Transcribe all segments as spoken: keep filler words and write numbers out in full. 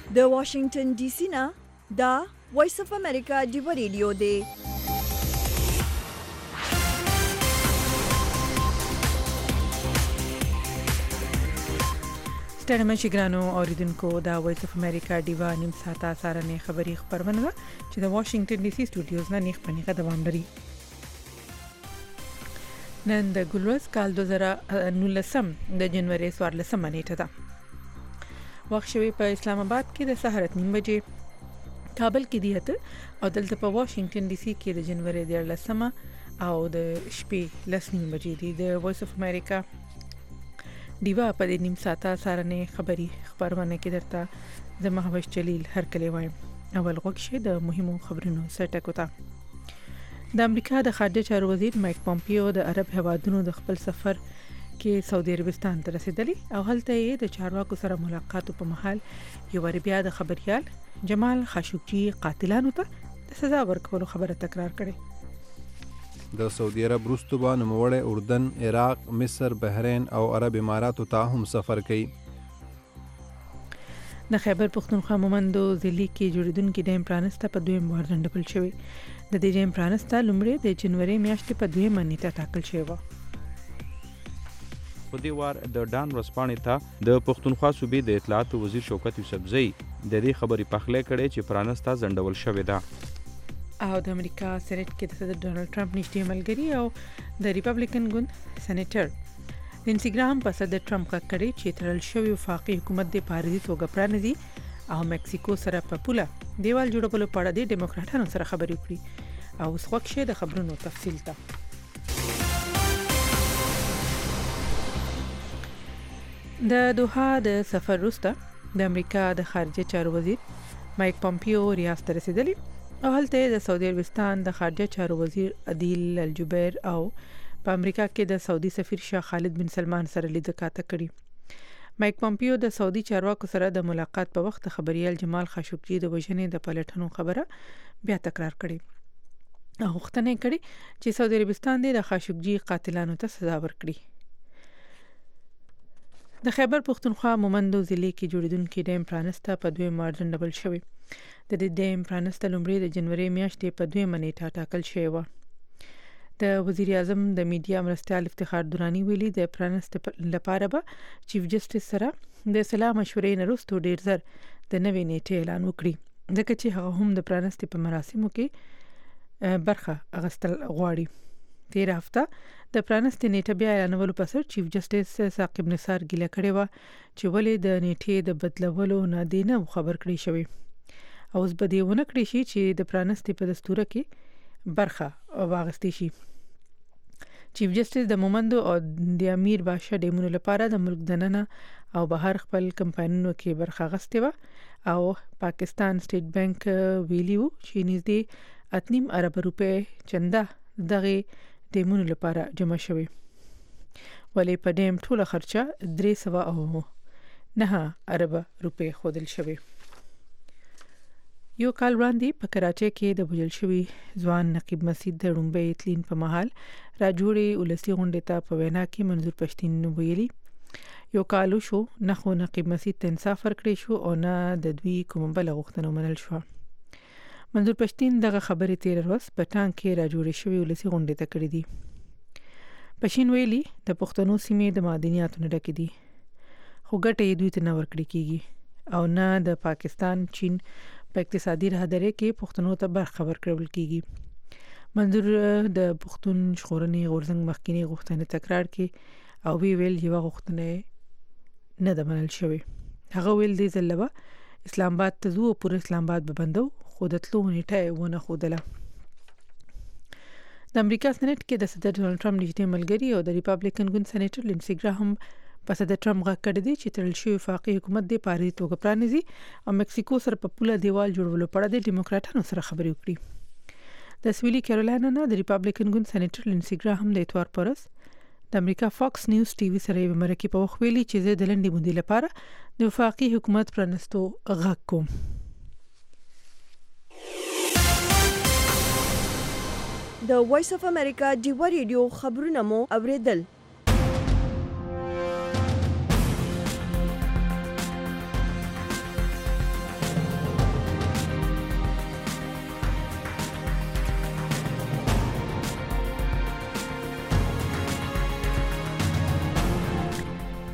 د واشنگټن ډي سي نه دا وایس اف امریکا ډیو ریډیو دی. ستړي مشي ګرانو اوریدونکو دا وایس اف امریکا ډیوا نیم ساعته سارنې خبري خبرونه چې د واشنگټن ډي سي سټوډیوز نه نیخ پنیغه دوام لري. نن د ګلوز کال دوه زره نولسم د جنوري څوارلسمه نیټه ده. وخت شوی په اسلام آباد کې د سحر نیم بجې، کابل کې دی اته او دلته په واشنگټن ډي سي کې د جنوري دیارلسمه او د شپې لس نیم بجې دي. د وایس اف امریکا دیوا په دې نیم ساعته سارنې خبري خبرونه کې درته د محوش جلیل هر کلی وایم. اول غوښه د مهمو خبرونو سرټکو ته. د امریکا د خارجه چارو وزیر مایک پامپیو د عرب هیوادونو د خپل سفر کې سعودي عربستان ته رسیدلی او هلته یې د چارواکو سره ملاقات په مهال یو ور بیا د خبريال جمال خاشقجي قاتلانو ته د سزا ورکولو خبره تکرار کړې. د سعودي عرب روستوبه نوموړی اردن، عراق، مصر، بحرین او عرب اماراتو ته هم سفر کوي. د خیبر پختونخوا مومندو ضلع کې جوړیدونکو ډیم پرانسته په دویم وار ځنډول شوی. د دې ډیم پرانسته لومړی د جنوري میاشتې په دویمه نیټه ټاکل شوی و. په دې وار د ډان ورسپانې ته د پښتونخوا صوبې د اطلاعات وزیر شوکت یوسفزئی د دې خبرې پخلی کړي چې پرانسته ځنډول شوې ده. او د امریکا سېنات کې د صدر ډونالد ټرمپ نږدې ملګری او د ریپبلیکن ګوند سېنیټر لینسي ګرام په صدر ټرمپ کړي چې ترل شوی وفاقي حکومت د پاریزي توګه پرانځي او مکسیکو سره په پوله دیوال جوړولو په اړه د ډیموکراټانو سره خبرې وکړي. او اوس وخت د خبرونو تفصیل ته. د دوحه د سفر وروسته د امریکا د خارجه چارو وزیر مایک پامپیو ریاض ته رسیدلی او هلته د سعودي عربستان د خارجه چارو وزیر عادل الجبیر او په امریکا کې د سعودي سفیر شاه خالد بن سلمان سره لیدکاته کړي. مایک پامپیو د سعودي چارواکو سره د ملاقات په وخت خبريال جمال خاشقجي د وژنې د پلټنو خبره بیا تکرار کړي او غوښتنه کړي چې سعودي عربستان د خاشقجي قاتلانو ته سزا ورکړي. د خیبر پختونخوا مومندو ضلع کې جوړیدونکو ډیم پرانسته په دویم وار ځنډول شوی. د دې ډیم پرانسته لومړی د جنوري میاشتې په دویمه نیټه ټاکل شوی و. د وزیر اعظم د میډیا مرستیال افتخار دورانی ویلي د پرانسته لپاره به چیف جسټس سره د سلا مشورې نه وروسته ډیر زر د نوې نیټې اعلان وکړي ځکه چې هغه هم د پرانسته په مراسمو کې برخه اغستل غواړي. تیر هفته د پرانسته نیټه بیا اعلانولو پس چیف جسټس ثاقب نثار ګیله کړې و چې ولې د نیټې د بدلولو نه دی نه خبر کړی شوی او اوس به دی ونه کړی شي چې د پرانسته په دستور کې برخه واغستې شي. چیف جسټس د مومندو او د امیر بادشاه ډیمونو لپاره د ملک دننه او بهر خپل کمپاینونو کې برخه غستې و او پاکستان سټیټ بانک ویلیو چې نږدې اتنیم ارب روپے چنده دغه ډیمونو لپاره جمع شوی ولې په ډیم ټوله خرچه درې سوه او نه ارب روپے خودل شوی. یو کال وړاندې په کراچۍ کې د وژل شوی ځوان نقیب مسعود د رومبې تلین په محل را جوړې ولسی غونډې ته په وینا کې منظور پښتين ویلي یو کالو شو نه خو نقیب مسعود ته انصاف ورکړی شو او نه د دوی کوم بل غوښتنه منل شو. منظور پښتين دغه خبرې تیر ورځ په ټانک کې را جوړې شوی ولسی غونډې ته کړې دي. پښین ویلي د پښتنو سیمې د معدنیاتو نه ډکې دي خو ګټه یې دوی ته نه ورکړي کیږي او نه د پاکستان چین په اقتصادي راهداري کې پښتنو ته برخه ورکړل کیږي. منظور د پښتون ژغورنې غورځنګ مخکینی غوښتنه تکرار کړي او وی ویل یو غوښتنه نه د منل شوی. هغه ویل دی ځلبه اسلام آباد ته زو پر اسلام آباد به بندو خو د تلو نیټه ونه خودله. د امریکا سېنات کې د صدر ډونالد ټرمپ نږدې ملګری او د ریپبلیکن ګوند سېنیټر لینسي ګراهم په صدر ټرمپ غږ کړی دی چې ترل شوی وفاقي حکومت د پاریزي توګه پرانځي او مکسیکو سره په پوله دیوال جوړولو په اړه د ډیموکراټانو سره خبرې وکړي. د سویلي کیرولینا نه د ریپبلیکن ګوند سېنیټر لینسي ګراهم د اتوار پرس د امریکا فاکس نیوز ټي وي سره یو مرکه په وخت ویلي چې زه د لنډې مودې لپاره د وفاقي حکومت پرانستو غږ کوم. د وایس اف امریکا ډیو ریډیو خبرونه مو اوریدل.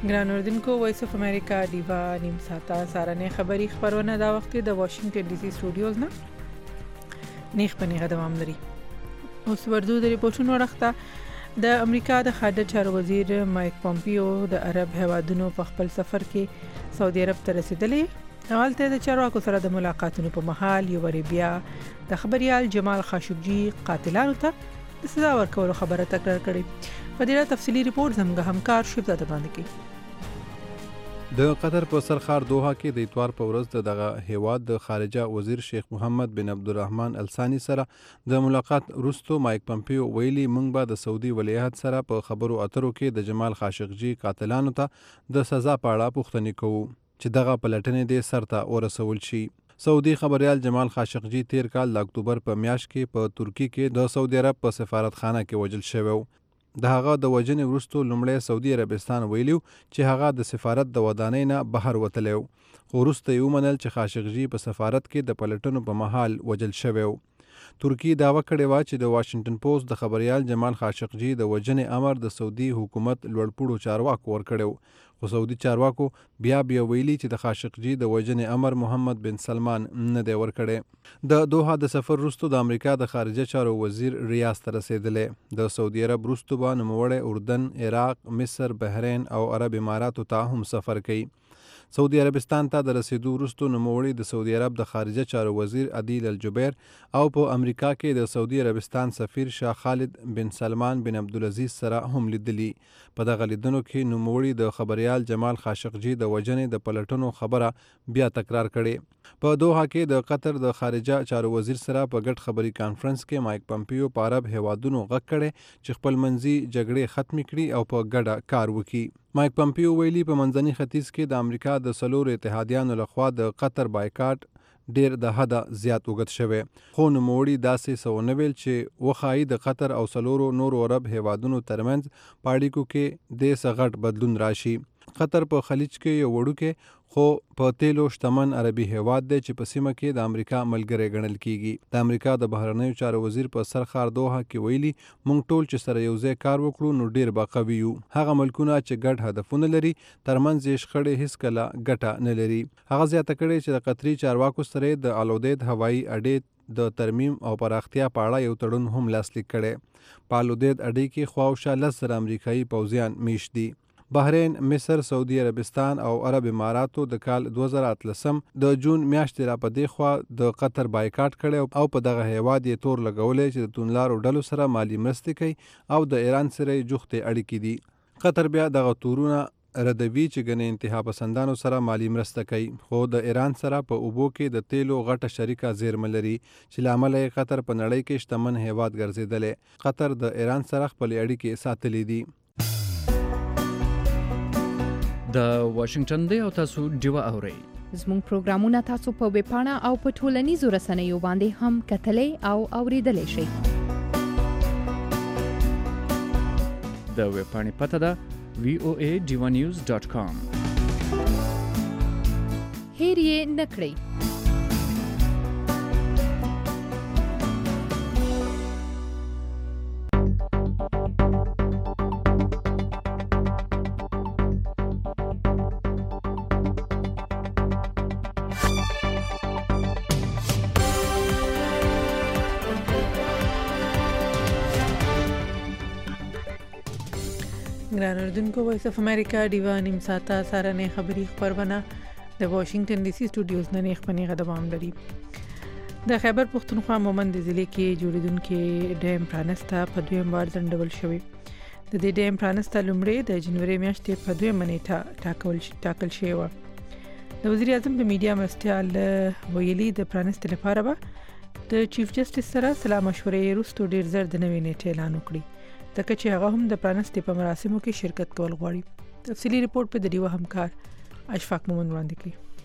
ګران اوردونکو وایس اف امریکا دیوا نیم ساعته سارنه خبری خبرونه دا وخت د واشنگټن ډي سي سټوډیوز نه نیخ پنیغه دوام لري. اوس ورځو د ریپورتونو وړاندې د امریکا د خارجه چارو وزیر مایک پومپیو د عرب هیوادونو په خپل سفر کې سعودي عرب ته رسیدلی. حالته د چارواکو سره د ملاقاتونو په مهال یو بیا د خبريال جمال خاشقجي قاتلانو ته د سزا ورکولو خبره تکرار کړې. په دې تفصيلي ریپورت زموږ همکار شپږ د باندې کې د قطر په سرخار دوحه کې د اتوار په ورځ دغه هیواد د خارجه وزیر شیخ محمد بن عبدالرحمن الثانی سره د ملاقات وروسته مایک پومپیو ویلي موږ به د سعودي ولیعهد سره په خبرو اترو کې د جمال خاشقجي قاتلانو ته د سزا په اړه پوښتنې کوو چې دغه پلټنې د سرته ورسول شي. سعودي خبريال جمال خاشقجي تیر کال د اکتوبر په میاشت کې په ترکی کې د سعودي عرب په سفارتخانه کې وژل شوی و. د هغه د وژنې وروسته لومړی سعودي عربستان ویلیو چې هغه د سفارت د ودانۍ نه بهر وتلی و، خو وروسته یې ومنل چې خاشقجي په سفارت کې د پلټنو په مهال وژل شوی و. ترکی دعوه کړې وه چې د واشنگټن پوسټ د خبريال جمال خاشقجي د وژنې امر د سعودي حکومت لوړپوړو چارواکو ورکړی و، خو سعودي چارواکو بیا بیا ویلي چې د خاشقجي د وژنې امر محمد بن سلمان نه دی ورکړی. د دوحه د سفر وروسته د امریکا د خارجه چارو وزیر ریاض ته رسیدلی. د سعودي عرب وروسته به نوموړی اردن، عراق، مصر، بحرین او عرب اماراتو ته هم سفر کوي. سعودي عربستان ته د رسیدو وروسته نوموړی د سعودي عرب د خارجه چارو وزیر عدیل الجبیر او په امریکا کې د سعودي عربستان سفیر شاه خالد بن سلمان بن عبدالعزیز سره هم لیدلی. په دغه لیدنو کې نوموړی د خبريال جمال خاشقجي د وژنې د پلټنو خبره بیا تکرار کړي. په دوحه کې د قطر د خارجه چارو وزیر سره په ګډ خبري کانفرنس کې مایک پومپیو په عرب هیوادونو غږ کړي چې خپل منځي جګړې ختم کړي او په ګډه کار وکړي. مایک پومپیو ویلي په منځني ختیځ کې د امریکا د څلورو اتحادیانو لخوا د قطر بایکاټ ډیر د حده زیات وګت شوی، خو نوموړي داسې څه ونه ویل چې وښایي د قطر او څلورو نورو عرب هیوادونو ترمنځ په اړیکو کې د څه غټ بدلون راشي. قطر په خلیج کې یو وړوکی خو په تیلو شتمن عربي هیواد دی چې په سیمه کې د امریکا ملګری ګڼل کیږي. د امریکا د بهرنیو چارو وزیر په سرخار دوحه کې ویلي موږ ټول چې سره یو ځای کار وکړو نو ډیر به قوي یو. هغه ملکونه چې ګډ هدفونه لري ترمنځ یې شخړې هیڅ کله ګټه نه لري. هغه زیاته کړې چې د قطري چارواکو سره د الودید هوایي اډې د ترمیم او پراختیا په اړه یو تړون هم لاسلیک کړي. په الودید اډې کې خواوشا لس زره امریکایي پوځیان میشت دي. بحرین، مصر، سعودي عربستان او عرب اماراتو د کال دوه زره اتلسم د جون میاشتې را په دې خوا د قطر بایکاټ کړی او په دغه هیواد یې تور لګولی چې د تونلارو ډلو سره مالی مرستې کوي او د ایران سره یې جوختې اړیکې دي. قطر بیا دغه تورونه ردوي چې ګنې انتها پسندانو سره مالی مرسته کوي، خو د ایران سره په اوبو کې د تیلو غټه شریکه زیرمه لري چې له امله یې قطر په نړۍ کې شتمن هیواد ګرځېدلی. قطر د ایران سره خپلې اړیکې ساتلې دي. د واشنگټن دی او تاسو ډیوا اورئ. زموږ پروګرامونه تاسو په ویب پاڼه او په ټولنیزو رسنیو باندې هم کتلای او اوریدلای شئ. د ویب پاڼې پته ده وی او ای ډیوا نیوز ډاٹ کام. هیر یې نکړئ. ګران اوردونکو وایس اف امریکا دیوا نیم ساعته سارنه خبری خبرونه د واشنگټن ډي سي سټوډیوز نه نیخ پنیغه دوام لري. د خیبر پختونخوا مومند ضلع کې جوړیدونکو ډیم پرانسته په دویم وار ځنډول شوی. د دې ډیم پرانسته لومړی د جنوري میاشتې په دویمه نیټه ټاکل ټاکل شوی و. د وزیر اعظم په میډیا مرستیال ویلي د پرانسته لپاره به د چیف جسټس سره سلا مشورې وروسته ډیر زر د نوې نیټه اعلان وکړي ځکه چې هغه هم د پرانستې په مراسمو کې شرکت کول غواړي. تفصیلی ریپورت په د ډیوا همکار اشفاق مومند وړاندې کړي.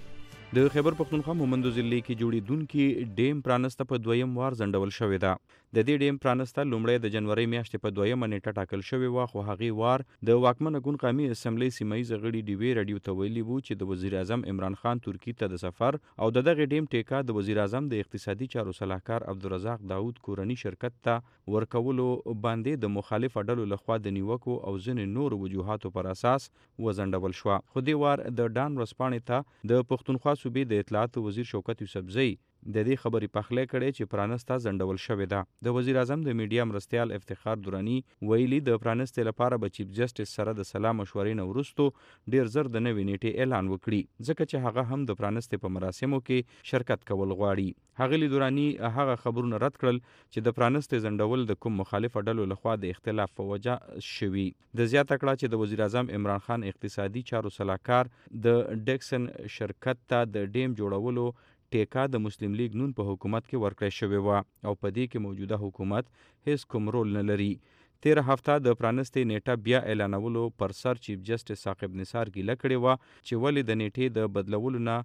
د خیبر پښتونخوا مومندو ضلع کې جوړېدونکي ډیم پرانسته په دویم وار ځنډول شوې ده. د دې ډیم پرانسته لومړی د جنوري میاشتې په دویمه نیټه ټاکل شوې وه، خو هغې وار د واکمنه ګوند قومي اسمبلۍ سیمهییزه غړي ډیوې راډیو ته ویلي وو چې د وزیر اعظم عمران خان ترکیې ته د سفر او د دغې ډیم ټیکه د وزیر اعظم د اقتصادي چارو صلاحکار عبدالرزاق داود کورني شرکت ته ورکولو باندې د مخالفو ډلو لخوا د نیوکو او ځینې نورو وجوهاتو پر اساس وځنډول شوه. خو دې وار د ډان ورځپاڼې ته د پښتونخوا صوبې د اطلاعاتو وزیر شوکت یوسفزۍ د دې خبرې پخلی کړی چې پرانسته ځنډول شوې ده. د وزیر اعظم د میډیا مرستیال افتخار دراني ویلي د پرانستې لپاره به چیف جسټس سره د سلا مشورې نه وروستو ډیر زر د نوې نیټې اعلان وکړي، ځکه چې هغه هم د پرانستې په مراسمو کې شرکت کول غواړي. ښاغلي دراني هغه خبرونه رد کړل چې د پرانستې ځنډول د کوم مخالفو ډلو لخوا د اختلاف په وجه شوي. د زیاته کړه چې د وزیر اعظم عمران خان اقتصادي چارو صلاحکار د ډیکسن شرکت ته د ډیم جوړولو ټیکه د مسلم لیگ نون په حکومت کې ورکړی شوې وه او په دې کې موجوده حکومت هیڅ کوم رول نه لري. تیره هفته د پرانستې نیټه بیا اعلانولو پر سر چیف جسټس ثاقب نثار ګیله کړې وه چې ولې د نیټې د بدلولو نه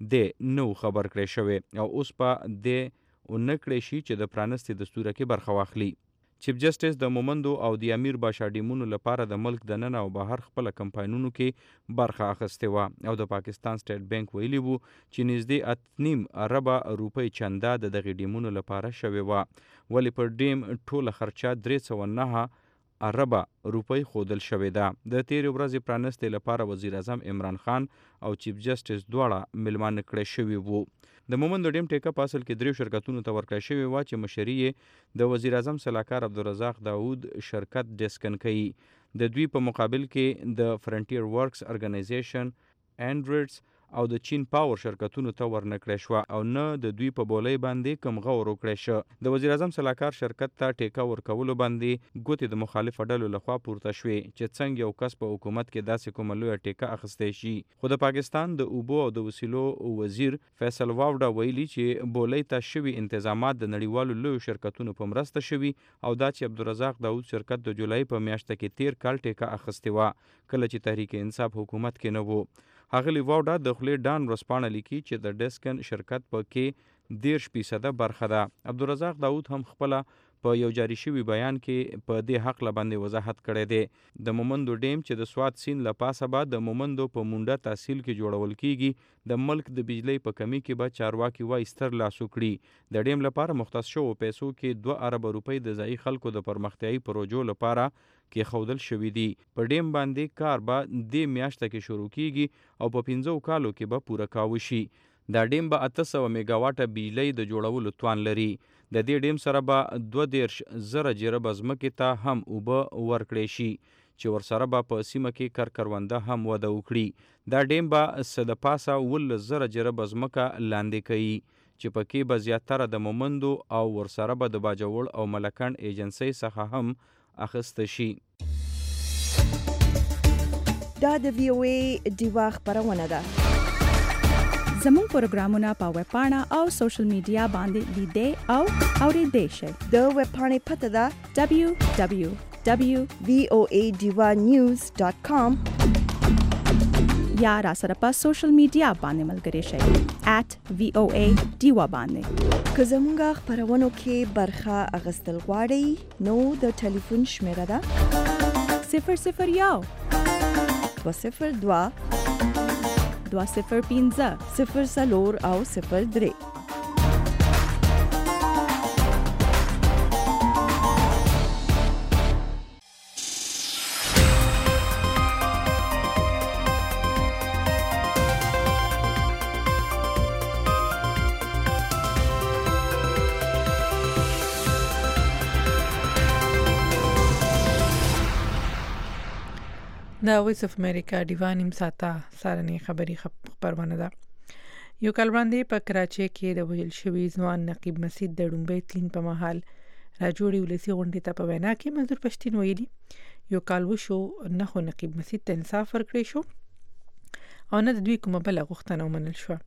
د نو خبر کړی شوی او اوس په دې ونه کړی شي چې د پرانستې دستوره کې برخه واخلي. چیف جسټس د مومندو او د امیر باشا ډیمونو لپاره د ملک د ننه او بهر خپل کمپاینونو کې برخه اخیستې وه او د پاکستان سټیټ بانک ویلي وو چې نږدې اته نیم اربه روپۍ چنده د دغې ډیمونو لپاره شوې وه، ولې پر ډیم ټوله خرچه درې سوه نهه اربه روپۍ ښودل شوې ده. د تیرې ورځې پرانستې لپاره وزیر اعظم عمران خان او چیف جسټس دواړه میلمانه کړی شوي وو. د مومندو ډیم ټیکه په اصل کې دریو شرکتونو ته ورکړی شوې وه چې مشري یې د وزیر اعظم صلاحکار عبدالرزاق داود شرکت ډیسکن کوي. د دوی په مقابل کې د فرنټیر ورکس ارګنایزیشن، انډریډز او د چین پاور شرکتونو ته ورنکړی شوه او نه د دوی په بولۍ باندې کوم غور وکړی شه. د وزیر اعظم صلاحکار شرکت ته ټیکه ورکولو باندې ګوتې د مخالفو ډلو لخوا پورته شوې چې څنګه یو کس په حکومت کې داسې کومه لویه ټیکه اخیستی شي. خو د پاکستان د اوبو او د وسیلو وزیر فیصل واوډا ویلي چې بولۍ ته شوي انتظامات د نړیوالو لویو شرکتونو په مرسته شوي او دا چې عبدالرزاق داود شرکت د جولای په میاشته کې تیر کال ټیکه اخیستې وه کله چې تحریک انصاف حکومت کې نه وو. ښاغلي واوډا د خولې ډان ورځپاڼه لیکي چې د ډیسکن شرکت په کې دیرش فیصده برخه ده. عبدالرزاق داود هم خپله په یو جاری شوي بیان کې په دې حق باندې وضاحت کړی دی. د مومندو ډیم چې د سوات سیند له پاسه به د مومندو په مونډه تحصیل کې جوړول کیږي، د ملک د بجلی په کمی کې به چارواکي وایي ستر لاس وکړي. د ډیم لپاره مختص شوو پیسو کې دوه اربه روپۍ د ځایي خلکو د پرمختیایي پروژو لپاره کې خودل شوي دي. په ډیم باندې کار به دې میاشته کې شروع کیږي او په پنځو کالو کې به پوره کاوه شي. دا ډیم به اته سوه میګاواټه بجلی د جوړولو توان لري. د دې ډیم سره به دوه دیرش زره جربه ځمکې ته هم اوبه ورکړی شي چې ورسره به په سیمه کې کر کرونده هم وده وکړي. دا ډیم به څه د پاسه اوولس زره جربه ځمکه لاندې کوي چې پکې به زیاتره د مومندو او ورسره به د باجوړ او ملکنډ ایجنسۍ څخه هم اخیسته شي. دا د وی او ای ډیوا خبرونه ده. زموږ پروګرامونه په ویب پاڼه او سوشل میډیا باندې لیدئ او اورېدئ شئ. د ویب پاڼې پته ده دبلیو دبلیو دبلیو وی او ای ډیوا نیوز ډاټ کام یا را سره په سوشل میډیا باندې ملګري شئ ایٹ وی او ای ډیوا باندې. که زموږ خبرونو کې برخه اخیستل غواړئ نو د ټلیفون شمیره ده صفر صفر یو دوه صفر دوه دوه صفر پنځه صفر څلور او صفر درې. د وایس اف امریکا ډیوا نیم ساعته سارنې خبري خبرونه ده. یو کال وړاندې په کراچۍ کې د وژل شوي ځوان نقیب مسید د ډومبۍ تلین په مهال راجوړې ولسي غونډې ته په وینا کې منظور پښتین ویلي یو کال وشو نه خو نقیب مسید ته انصاف ورکړی شو او نه د دوی کومه بله غوښتنه ومنل شوه.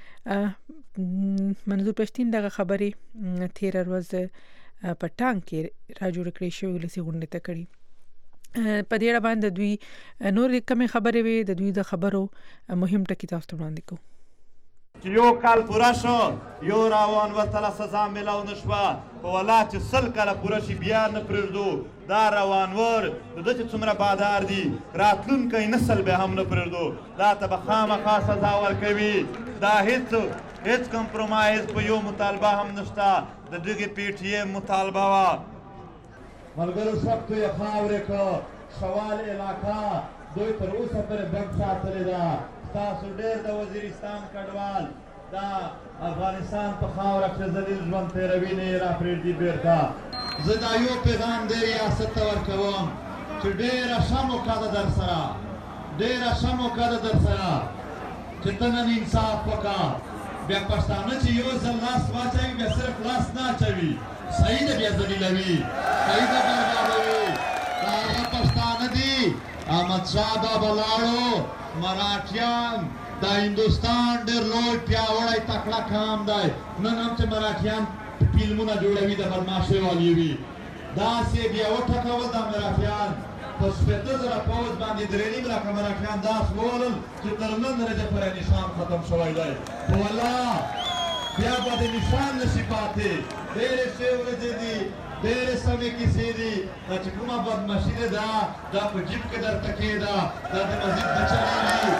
منظور پښتین دغه خبرې تیره ورځ په ټانګ کې راجوړې کړې شوې ولسي غونډې ته کړي. په دې اړه باندې دوی نور کومې خبرې وي د دوی د خبرو مهم ټکي تاسو ته وړاندې کوو. چې یو کال پوره شو یو روان وتله سزا میلاو نه شوه په والله چې سل کاله پوره شي بیا نه پرېږدو دا روانور د ده چې څومره بادار دي راتلونکی نسل به هم نه پرېږدو دا ته به خامخا سزا ورکوي دا هېڅ هېڅ کمپرومایز په یو مطالبه هم نشته د دغې پی ټي ایم مطالبه وه ملګرو سب تو یې خاورې که شوال علاقه دوی تر اوسه پورې بم ساتلې ده تاسو ډېر د وزیرستان کډوال دا افغانستان په خاوره کې ذلیل ژوند تېروي نه یې راپرېږدي بېرته زه دا یو پیغام دې ریاست ته ورکوم چې ډېره ښه موقع ده در سره ډېره ښه موقع ده در سره چې ته نن انصاف وکړه بیا پښتانه چې یو ځل لاس واچوي بیا صرف لاس نه اچوي صحیح ده بیا ذلیلوي صحیح ده بربادوي دا هغه پښتانه دي احمدشاه بابا لاړو مراఠیان دا هندوستان ډېر لوی پیاوړی تکړه قام دی نن هم چې مراఠیان فلمونه جوړوي د بدماشۍ والي وي داسې بیا وټکول دا مراఠیان په شپېته زره پوځ باندې درې نیم لکه مراಠیان داس وولل چې تر نن ورځې پورې نشان ختم شوی دی په والله بیا به د نشان نشي پاتې ډېرې ښې ورځې دي ډېرې سمې کیسې دي دا چې کومه بدماشي ده دا دا په جیب کې درته کېده دا د مسجد نه چلېږي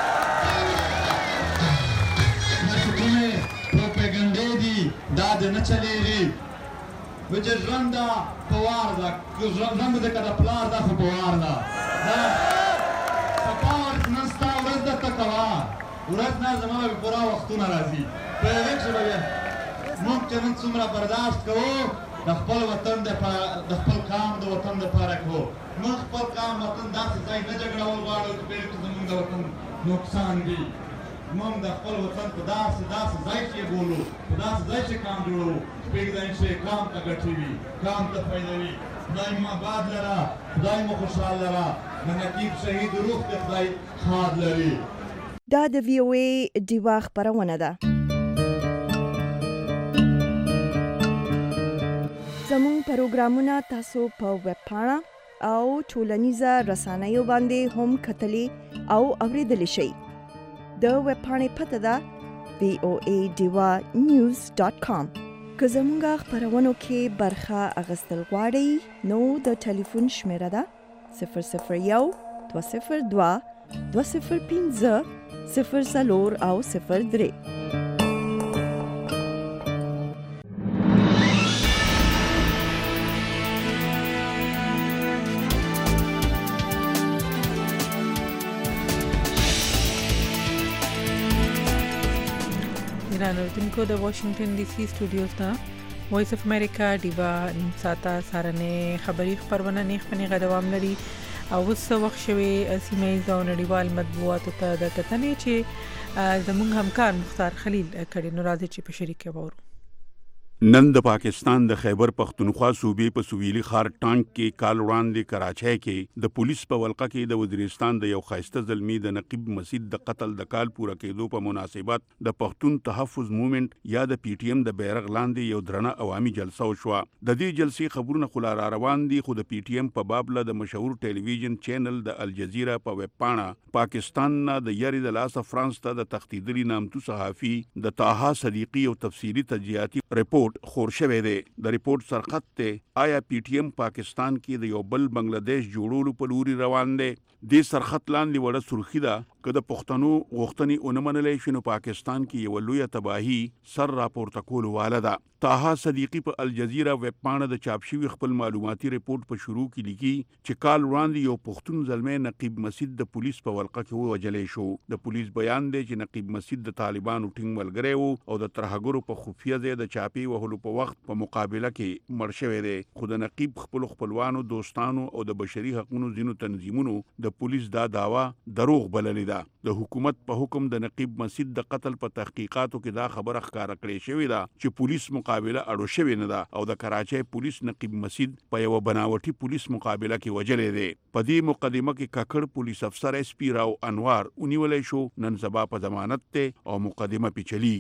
دا چې کومې پروپیګنډې دي دا د نه چلېږي نو چې ژوند ده په وار ده ژوند ده که د پلار ده خو په وار ده دا سبا نن ستا ورځ ده ته کوه ورځ نه زما به پوره وختونه راځي په یوې کښې به بیا موږ چې نن څومره برداشت کوو د خپل وطن د خپل قام د وطن دپاره کوو موږ خپل قام وطن داسې ځای نه جګړول غواړو چې پرې کې زموږ د وطن نقصان دي موږ د خپل وطن په داسې داسې ځای کې بولو په داسې ځای کې قام جوړوو چې پرېږدی چې قام ته ګټې وي قام ته فایده وي خدای مو آباد لره خدای مو خوشحال لره د نقیب شهید روح دې خدای ښاد لري دا د وی او ای ډیوا خپرونه ده زموږ پروګرامونه تاسو په ویب پاڼه او ټولنیزه رسنیو باندې هم کتلی او اوریدلی شئ د ویب پاڼې پته ده وی او ای ډیوا نیوز ډاټ کام که زموږ خپرونو کې برخه اخیستل غواړئ نو د ټلیفون شمیره ده صفر صفر یو دوه صفر دوه دوه صفر پنځه صفر څلور او صفر درې رانوتونکو د واشنگټن ډي سي سټوډیوز نه وایس اف امریکا ډیوا نیم ساعته سارنې خبري خبرونه نه خپنې غدوام لري او وس وخت شوي سیمه ییز او نړیوال مطبوعاتو ته د کتنې چې زموږ همکار مختار خلیل کړي نو راځي چې په شریک وورو نن د پاکستان د خیبر پختونخوا صوبې په سویلي ښار ټانک کې کال وړاندې کراچۍ کې د پولیس په ولقه کې د وزیرستان د یو ښایسته زلمی د نقیب مسید د قتل د کال پوره کېدو په مناسبت د پښتون تحفظ موومېنټ یا د پی ټی ایم د بیرغ لاندې یو درنه عوامي جلسه وشوه د دې جلسې خبرونه خو لا روان دي خو د پی ټی ایم په بابله د مشهور ټلویزیون چینل د الجزیره په ویب پاڼه پاکستان نه د یاري د لاسه فرانس ته د تښتېدلي نامتو صحافي د طاها صدیقي او تفصیلي تجزیاتي رپورټ خور شوی دی د ریپورت سرخط ته آیا پی ټی ایم پاکستان کې د یو بل بنگلاديش جوړولو په لوري روان دی د سرخط لاندې وړه سرخی ده که د پښتنو غوښتنې ونه منلې شي نو پاکستان کې یو لویه تباهي سر راپورته کولو واله ده طاها صدیقي په الجزیره ویب پاڼه د چاپ شوي خپل معلوماتي ریپورت په شروع کې لیکي چې کال وړاندې یو پښتون زلمی نقیب مسید د پولیس په ولقه کې ووجلی شو د پولیس بیان دی چې نقیب مسید د طالبانو ټینګ ملګری و او د ترهګرو په خفیه ځای د چاپی وهلو په وخت په مقابله کې مړ شوی دی خو د نقیب خپل خپلوانو دوستانو او د بشري حقوقو ځینو تنظیمونو د پولیس دا داوا دروغ بللی ده د حکومت په حکم د نقیب مسید د قتل په تحقیقاتو کې دا خبره ښکاره کړې شوې ده چې پولیس مقابله اړو شوې نه ده او د کراچۍ پولیس نقیب مسید په یو بناوټي پولیس مقابله کې وجلې دی په دې مقدمه کې ککړ پولیس افسر اس پی راو انوار ونیولې شو نن سبا په ضمانت ته او مقدمه پی چلیږي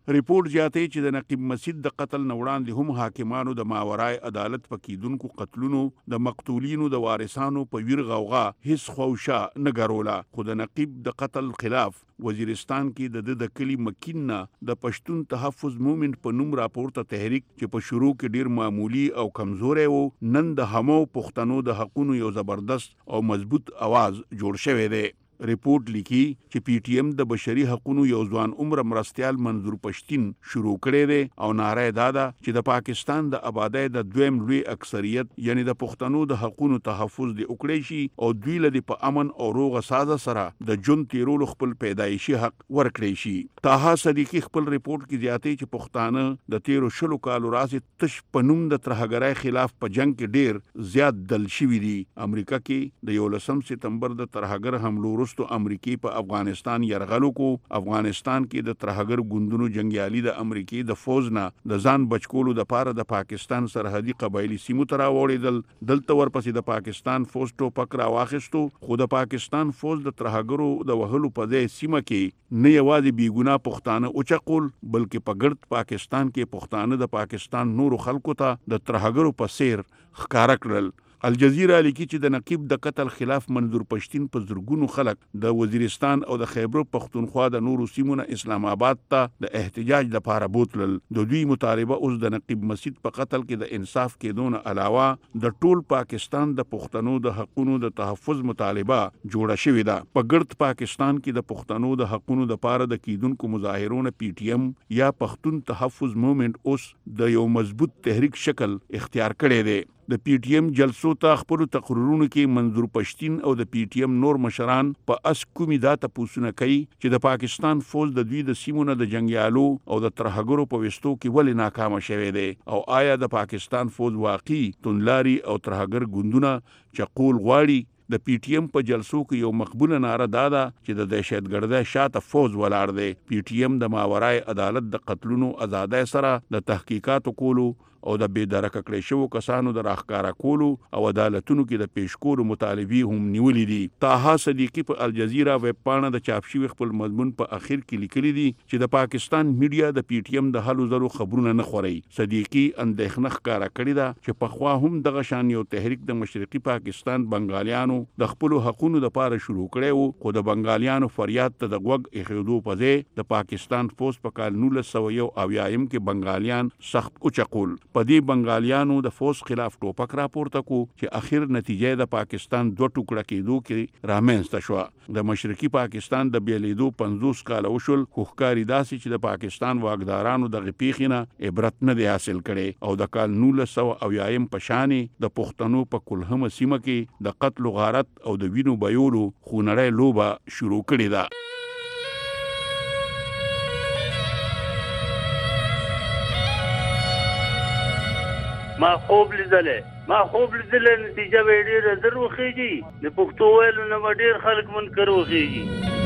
ریپورت زیاتوي چې د نقیب مسید د قتل نه وړاندې هم حاکمانو د ماورای عدالت په کیدونکو قتلونو د مقتولینو د وارثانو په ویر غوغا هیڅ خوشا نه ګروله، خو د نقیب د قتل خلاف وزیرستان کې د د کلی مکین نه د پښتون تحفظ مومنت په نوم راپورته تحریک چې په شروع کې ډیر معمولی او کمزوري وو، نن د همو پښتنو د حقونو یو زبردست او مضبوط आवाज جوړ شوی دی. ریپورت لیکي چې پی ټی ایم د بشري حقوقو یو ځوان عمر مرستيال منظور پښتين شروع کړی دی او ناره دا ده چې د پاکستان د آبادی د دویم لوی اکثریت یعنی د پښتنو د حقوقو تحفظ دی وکړي شي او دوی له په امن او روغه سازه سره د جون تیرولو خپل پیدایشي حق ورکړي شي. طاها صدیقی خپل ریپورت کې زیاتې چې پښتانه د تیرو شلو کالو راځي تش پنوم د ترهګرای خلاف په جنگ کې ډیر زیات دل شوی دي. امریکا کې د یولسم سپتمبر د ترهګر حملو تو امریکای په افغانستان يرغلو کو، افغانستان کې د ترهګر ګوندونو جنگیالي د امریکای د فوج نه د ځان بچکولو د پاره د پاکستان سرحدي قبایلی سیمو ته راوړېدل. دلته ورپسې د پاکستان فوج ټوپک راواخیستو، خو د پاکستان فوج د ترهګرو د وهلو په ځای سیمه کې نه یوازې بیګونه پښتانه اوچقول بلکې په ګرد پاکستان کې پښتانه د پاکستان نورو خلکو ته د ترهګرو په سیر ښکارا کړل. الجزیره لیکي چې د نقیب د قتل خلاف منظور پښتين په زرګونو خلک د وزیرستان او د خیبر پختونخوا د نورو سیمونو اسلام آباد ته د احتجاج لپاره بوتلل. د دوی مطالبه اوس د نقیب مسید په قتل کې د انصاف کېدون علاوه د ټول پاکستان د پښتنو د حقوقو د تحفظ مطالبه جوړه شوې ده. په ګرد پاکستان کې د پښتنو د حقوقو لپاره د کېدونکو مظاهرونو پی ټی ایم یا پښتون تحفظ مومنت اوس د یو مضبوط تحریک شکل اختیار کړی دی. د پی ټی ایم جلسو ته خپل تقریرونو کې منظور پښتين او د پی ټی ایم نور مشران په اس کومي دا تاسو کوي چې د پاکستان فوج د دوی د سیمونو د جنگیالو او د ترهګرو په وستو کې ولې ناکام شوه دی او آیا د پاکستان فوج واقعي تونلاري او ترهګر ګوندونه چقول غواړي. د پی ټی ایم په جلسو کې یو مقبوله ناره دادا چې د دهشتګردۍ شاته فوج ولاړ دی. پی ټی ایم د ماورای عدالت د قتلونو آزادۍ سره د تحقیقاتو کولو او د بېدرکه کړې شوو کسانو د راښکارا کولو او عدالتونو کې د پیش کولو مطالبي هم نیولې دي. طاها صدیقی په الجزیره ویب پاڼه د چاپ شوی خپل مضمون په اخر کې لیکلي دي چې د پاکستان میډیا د پی ټی ایم د هلو زرو خبرونه نه خوري. صدیقی اندېښنه ښکارا کړې ده چې په خوا هم دغه شان یو تحریک د مشرقي پاکستان بنگالیانو د خپل حقوقو لپاره شروع کړي وو، خو د بنگالیانو فریاد ته د غوږ ایښودو په ځای د پاکستان فوج په کال نولس سوه یو اویایم کې بنگالیان سخت اوچقول. په دې بنگالیانو د فوج خلاف ټوپک راپورته کو چې اخر نتیجه د پاکستان دوه ټوکړه کېدو کې رامنځته شو. د مشرقي پاکستان د بیلیدو پنځوس کال وشول، خو ښکاري داسې چې د پاکستان واکدارانو د غپیخینه عبرت نه دی حاصل کړي او د کال نولس سوه اویایم په شانې د پښتنو په کلهمه سیمه کې د قتل غارت او د وینو بایولو خونړۍ لوبه شروع کړې ده. ما خوب لیدلې ما خوب لیدلې نتیجه به ډېره زر وخیږي. د پښتو ویلو نه به ډېر خلک منکر وخیږي.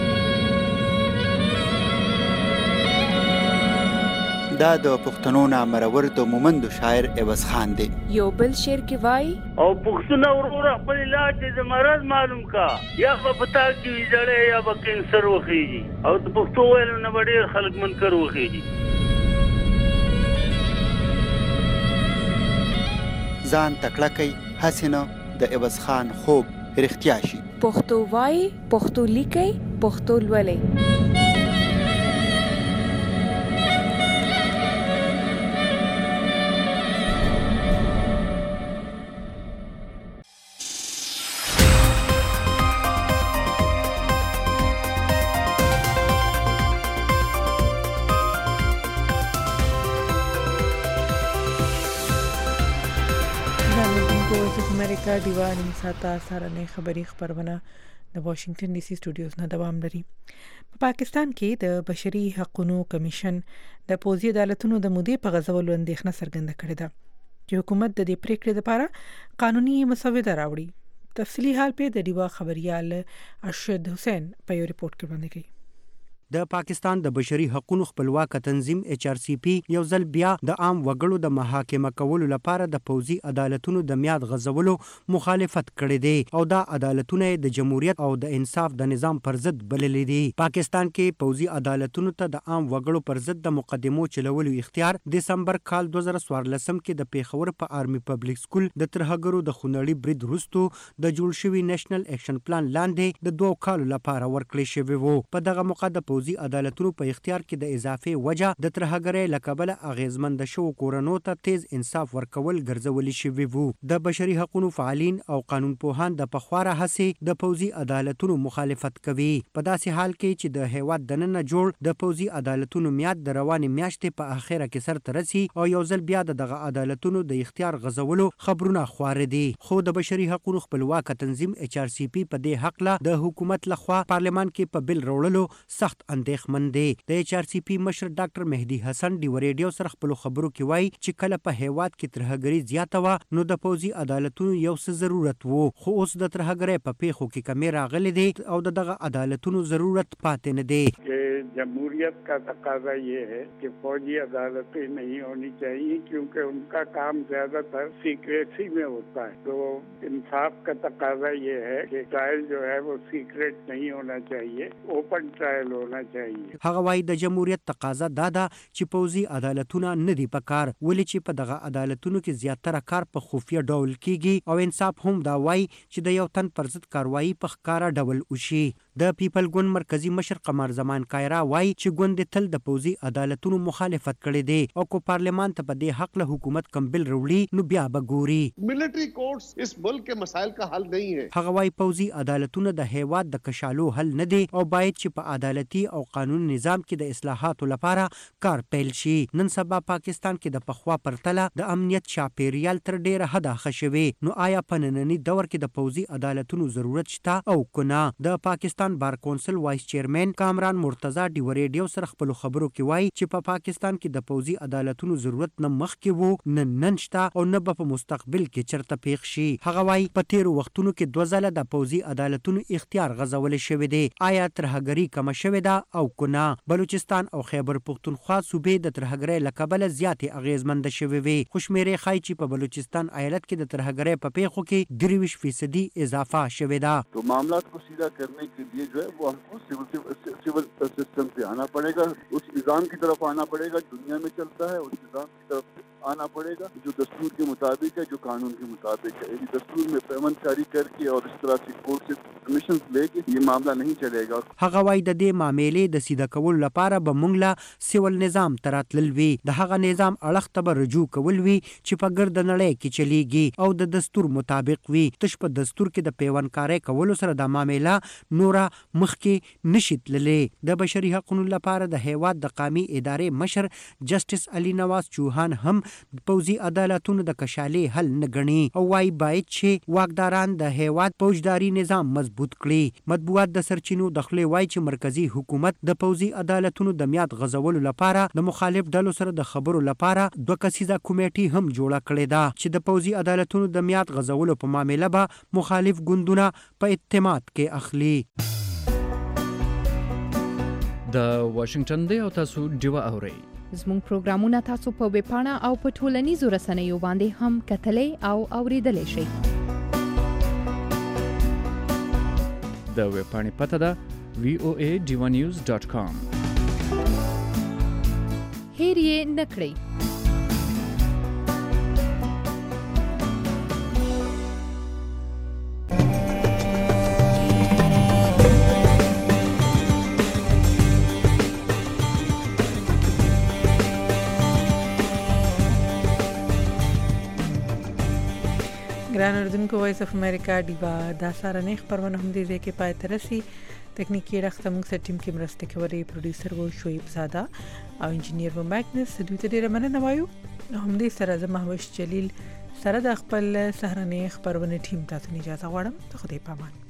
دا د پښتنو نامرور د مومندو شاعر عوض خان دی. یو بل شعر کې وای او پښتون وروره خپل علاج د مرض معلوم کا یا په پتا کې ویځړې یا به کینسر وخیږي او د پښتو ویلو نه به ډېر خلک منکر وخیږي. ځان تکړه کوي هسې نه د عوض خان خوب رښتیا شي. پښتو وای، پښتو لیکي، پښتو لولئ. امریکا ډیوا نیم ساعته سهارنۍ خبري خبرونه د واشنگټن ډي سي سټوډیوز نه دوام لري. په پاکستان کې د بشري حقوقو کمیشن د پوځي عدالتونو د مودې په غځولو اندېښنه څرګنده کړې ده چې حکومت د دې پریکړې لپاره قانوني مسوده راوړي. تفصیلي حال په د ډیوا خبريال ارشد حسین په یو ریپورت کې باندې کوي. د پاکستان د بشري حقوقو خپلواک تنظیم ایچ آر سی پی یو ځل بیا د عام وګړو د محاکمه کولو لپاره د پوځي عدالتونو د میاد غځولو مخالفت کړی دی او دا عدالتونه د جمهوریت او د انصاف د نظام پر ضد بللي دي. پاکستان کې پوځي عدالتونو ته د عام وګړو پر ضد د مقدمو چلولو اختیار دسمبر کال دوه زره څوارلسم کې د پیښور په آرمي پبلک سکول د ترهګرو د خونړي برید وروسته د جوړ شوي نېشنل اکشن پلان لاندې د دوه کالو لپاره ورکړل شوی وو. په دغه موقع د پوځي عدالتونو په اختیار کې د اضافي وجه د ترهګرۍ له کبله اغیزمند شوو کورنو ته تیز انصاف ورکول ګرځولي شوي وو. د بشري حقوقو فعالین او قانون پوهان د پخواره هڅې د پوځي عدالتونو مخالفت کوي. په داسې حال کې چې د هیواد دننه جوړ د پوځي عدالتونو میاد د روانې میاشتې په اخره کې سر ته رسي او یو ځل بیا د دغه عدالتونو د اختیار غځولو خبرونه خواره دي. خو د بشري حقوقو خپلواک تنظیم ایچ آر سی پی په دې حق له د حکومت لخوا پارلمان کې په بل وروړلو سخت اندېښمن دی. د ایچ آر سی پی مشر ډاکټر مهدي حسن ډیو ریډیو سره خپل خبرو کې وایي چې کله په هیواد کې ترهګري زیاته وه نو د پوځي عدالتونو یو څه ضرورت وو، خو اوس د ترهګرۍ په پیښو کې کمی راغلی دی او د دغه عدالتونو ضرورت پاتې نه دی. जमहूरियत का तकाजा ये है कि फौजी अदालतें नहीं होनी चाहिए क्योंकि उनका काम ज्यादातर सीक्रेसी में होता है. तो इंसाफ का तकाजा ये है कि ट्रायल जो है वो सीक्रेट नहीं होना चाहिए, ओपन ट्रायल होना चाहिए. هغه وايي د جمهوریت تقاضا دا ده چې پوځي عدالتونه نه دي پکار، ولې چې په دغه عدالتونو کې زیاتره کار په خفیه ډول کیږي او انصاف هم دا وايي چې د یو تن پر ضد کاروایی په ښکاره ډول وشي. د پیپل ګوند مرکزی مشر قمر زمان کایرا وايي چې ګوند تل د پوځي عدالتونو مخالفت کړي دي او کو پارلیمان ته په دې حق له حکومت کم بل وروړي نو بیا به ګوري. ملټری کورټس اس ملک کے مسائل کا حل نہیں ہے. هغه وايي پوځي عدالتونه د هیواد د کشالو حل نه دي او باید چې په عدالتي او قانوني نظام کې د اصلاحاتو لپاره کار پیل شي. نن سبا پاکستان کې د پخوا پرتله د امنیت چاپیریال تر ډیره حده ښه شوی. نو آیا په ننني دور کې د پوځي عدالتونو ضرورت شته او کنه؟ د پاکستان بار کونسل وایس چیرمن کامران مرتضی ډیو ریډیو سره خپل خبرو کې وایي چې په پا پاکستان کې د پوځي عدالتونو ضرورت نه مخکې وو نه نن شته او نه به په مستقبل کې چرته پیښ شي. هغه وایي په تیرو وختونو کې دوه ځله د پوځي عدالتونو اختیار غځول شوی دی. آیا ترهګري کمه شوې ده او کنه؟ بلوچستان او خیبر پختونخوا صوبې د ترهګرۍ له کبله زیاتې اغیزمند شوې وي. خو شمیرې ښایي چې په بلوچستان ایالت کې د ترهګرۍ په پیښو کې درویش فیصدي اضافه شوې ده. تو معاملات کو سیدھا کرنے کے لیے جو ہے وہ ہم کو سول سول سسٹم پہ آنا پڑے گا، اس نظام کی طرف آنا پڑے گا دنیا میں چلتا ہے، اس نظام کی طرف آنا پڑے گا جو دستور کے مطابق ہے، جو قانون کے مطابق ہے. یعنی دستور میں پیمند جاری کر کے اور اس طرح سے کورٹ سے پرمیشن لے کے یہ معاملہ نہیں چلے گا. هغه وايي د دې معاملې د سیده کولو لپاره به موږ له سیول نظام ته راتلل وي، د هغه نظام اړخ ته به رجوع کول وي چې په ګرد نړۍ کې چلیږي او د دستور مطابق وي. تش په دستور کې د پیوندکارۍ کولو سره د معامله نوره مخکې نشي تللی. د بشري حقوقو لپاره د هیواد د قومي ادارې مشر جسټس علي نواز چوهان هم پوځي عدالتونو د کشالې حل نه ګڼي او وايي باید چې واکداران د هیواد فوجداري نظام مضبوط کړي. مطبوعات د سرچینو د خولې وايي چې مرکزی حکومت د پوځي عدالتونو د میاد غځولو لپاره د مخالف ډلو سره د خبرو لپاره دوه کسیزه کمیټې هم جوړه کړې ده چې د پوځي عدالتونو د میاد غځولو په معامله به مخالف ګوندونه په اعتماد کې اخلي. د واشنگټن دی او تاسو ډیوه اورئ. زموږ پروګرامونه تاسو په ویب پاڼه او په ټولنیزو رسنیو باندې هم کتلای او اوریدلای شئ. د ویب پاڼې پته ده وی او ای ډیوه نیوز ډاٹ کام. هیر یې نه کړئ. ګران اردوونکو وایس اف امریکا ډیوا دا سارنې خبرونه هم دې کې پای ته رسي. تکنیکی رخت موږ سره ټیم کې مرسته کوي، پروډوسر وو شعیب زاده او انجینیر وو ماګنس. دوی ته ډیره مننه وایو. هم دې سره زما محوش جلیل سره د خپل سهرنې خبرونه ټیم ته اجازه غواړم. ته خدای پامان.